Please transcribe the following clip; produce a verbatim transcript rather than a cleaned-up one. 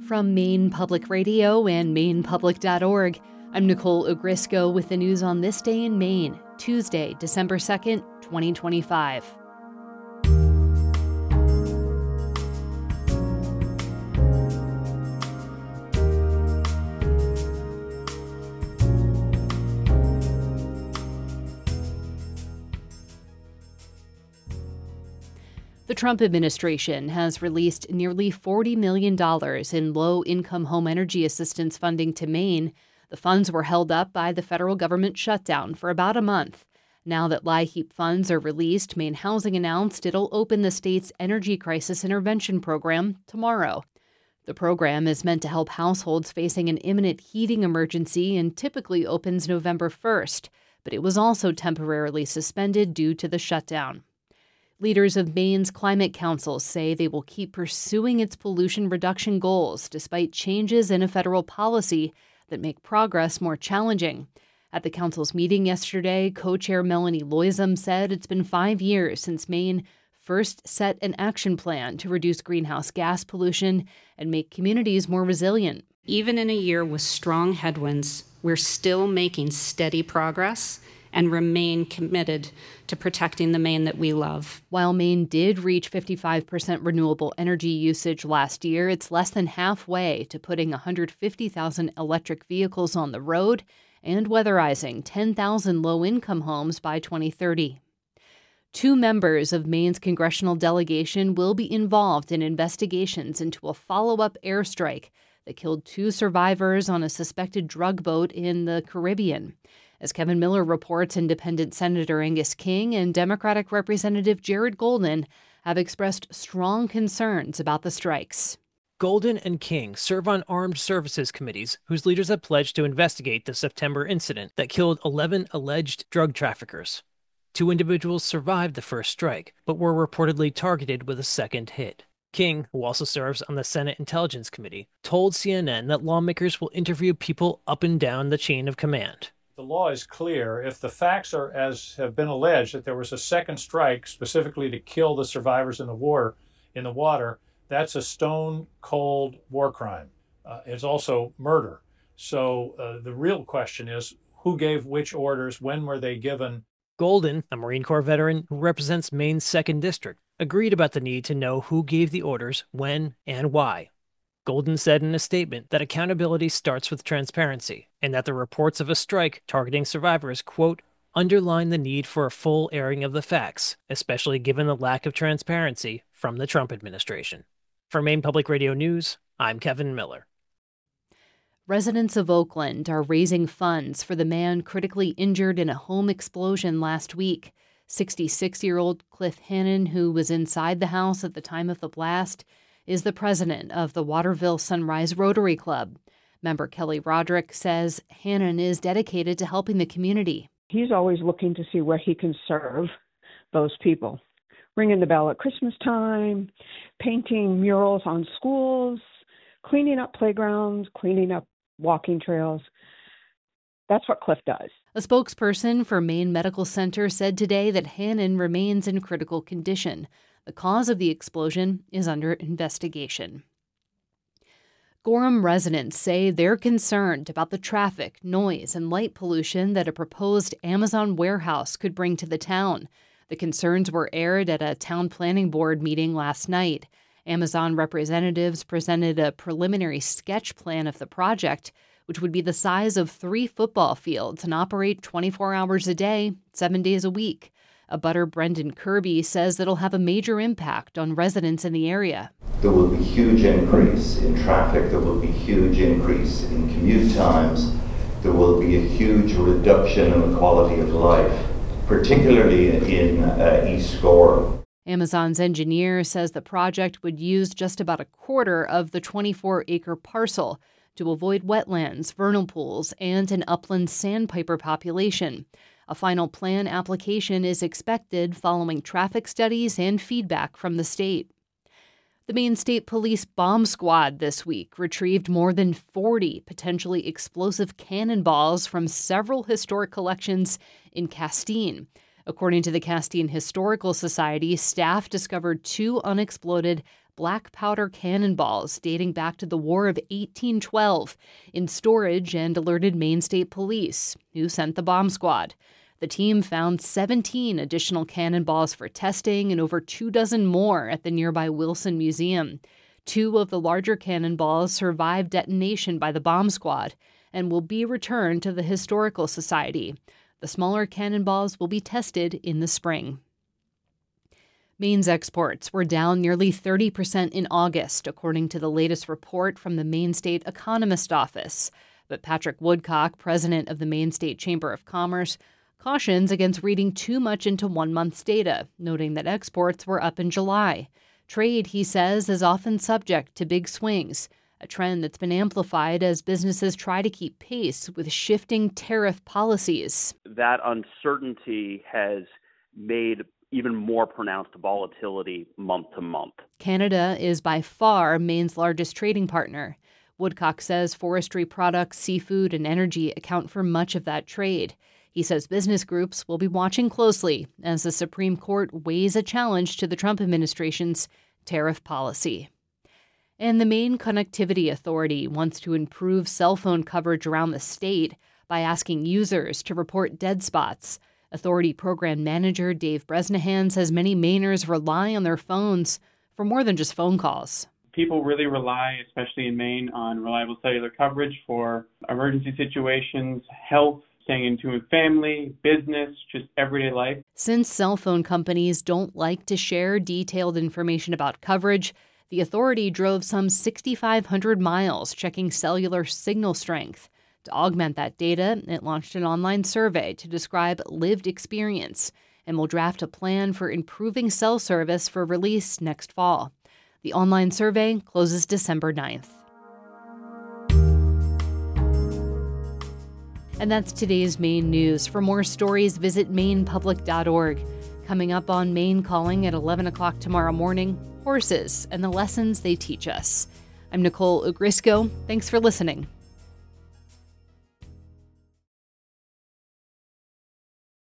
From Maine Public Radio and maine public dot org, I'm Nicole Ogrisco with the news on this day in Maine, Tuesday, December second, twenty twenty-five. The Trump administration has released nearly forty million dollars in low-income home energy assistance funding to Maine. The funds were held up by the federal government shutdown for about a month. Now that LIHEAP funds are released, Maine Housing announced it'll open the state's Energy Crisis Intervention Program tomorrow. The program is meant to help households facing an imminent heating emergency and typically opens November first, but it was also temporarily suspended due to the shutdown. Leaders of Maine's Climate Council say they will keep pursuing its pollution reduction goals despite changes in a federal policy that make progress more challenging. At the council's meeting yesterday, co-chair Melanie Loisum said it's been five years since Maine first set an action plan to reduce greenhouse gas pollution and make communities more resilient. Even in a year with strong headwinds, we're still making steady progress and remain committed to protecting the Maine that we love. While Maine did reach fifty-five percent renewable energy usage last year, it's less than halfway to putting one hundred fifty thousand electric vehicles on the road and weatherizing ten thousand low-income homes by twenty thirty. Two members of Maine's congressional delegation will be involved in investigations into a follow-up airstrike that killed two survivors on a suspected drug boat in the Caribbean. As Kevin Miller reports, Independent Senator Angus King and Democratic Representative Jared Golden have expressed strong concerns about the strikes. Golden and King serve on armed services committees whose leaders have pledged to investigate the September incident that killed eleven alleged drug traffickers. Two individuals survived the first strike, but were reportedly targeted with a second hit. King, who also serves on the Senate Intelligence Committee, told C N N that lawmakers will interview people up and down the chain of command. The law is clear. If the facts are as have been alleged, that there was a second strike specifically to kill the survivors in the war, in the water, that's a stone cold war crime. Uh, it's also murder. So uh, the real question is who gave which orders, when were they given? Golden, a Marine Corps veteran who represents Maine's second District, agreed about the need to know who gave the orders, when, and why. Golden said in a statement that accountability starts with transparency and that the reports of a strike targeting survivors, quote, underline the need for a full airing of the facts, especially given the lack of transparency from the Trump administration. For Maine Public Radio News, I'm Kevin Miller. Residents of Oakland are raising funds for the man critically injured in a home explosion last week. sixty-six-year-old Cliff Hannon, who was inside the house at the time of the blast, is the president of the Waterville Sunrise Rotary Club. Member Kelly Roderick says Hannon is dedicated to helping the community. He's always looking to see where he can serve those people. Ringing the bell at Christmas time, painting murals on schools, cleaning up playgrounds, cleaning up walking trails. That's what Cliff does. A spokesperson for Maine Medical Center said today that Hannon remains in critical condition. The cause of the explosion is under investigation. Gorham residents say they're concerned about the traffic, noise, and light pollution that a proposed Amazon warehouse could bring to the town. The concerns were aired at a town planning board meeting last night. Amazon representatives presented a preliminary sketch plan of the project, which would be the size of three football fields and operate twenty-four hours a day, seven days a week. Abutter Brendan Kirby says it'll have a major impact on residents in the area. There will be huge increase in traffic. There will be huge increase in commute times. There will be a huge reduction in the quality of life, particularly in uh, East Gorham. Amazon's engineer says the project would use just about a quarter of the twenty-four acre parcel to avoid wetlands, vernal pools, and an upland sandpiper population. A final plan application is expected following traffic studies and feedback from the state. The Maine State Police Bomb Squad this week retrieved more than forty potentially explosive cannonballs from several historic collections in Castine. According to the Castine Historical Society, staff discovered two unexploded black powder cannonballs dating back to the War of eighteen twelve in storage and alerted Maine State Police, who sent the bomb squad. The team found seventeen additional cannonballs for testing and over two dozen more at the nearby Wilson Museum. Two of the larger cannonballs survived detonation by the bomb squad and will be returned to the Historical Society. The smaller cannonballs will be tested in the spring. Maine's exports were down nearly thirty percent in August, according to the latest report from the Maine State Economist Office. But Patrick Woodcock, president of the Maine State Chamber of Commerce, cautions against reading too much into one month's data, noting that exports were up in July. Trade, he says, is often subject to big swings, a trend that's been amplified as businesses try to keep pace with shifting tariff policies. That uncertainty has made even more pronounced volatility month to month. Canada is by far Maine's largest trading partner. Woodcock says forestry products, seafood, and energy account for much of that trade. He says business groups will be watching closely as the Supreme Court weighs a challenge to the Trump administration's tariff policy. And the Maine Connectivity Authority wants to improve cell phone coverage around the state by asking users to report dead spots. Authority Program Manager Dave Bresnahan says many Mainers rely on their phones for more than just phone calls. People really rely, especially in Maine, on reliable cellular coverage for emergency situations, health, staying in tune with family, business, just everyday life. Since cell phone companies don't like to share detailed information about coverage, the authority drove some six thousand five hundred miles checking cellular signal strength. To augment that data, it launched an online survey to describe lived experience and will draft a plan for improving cell service for release next fall. The online survey closes December ninth. And that's today's Maine news. For more stories, visit maine public dot org. Coming up on Maine Calling at eleven o'clock tomorrow morning, horses and the lessons they teach us. I'm Nicole Ugrisco. Thanks for listening.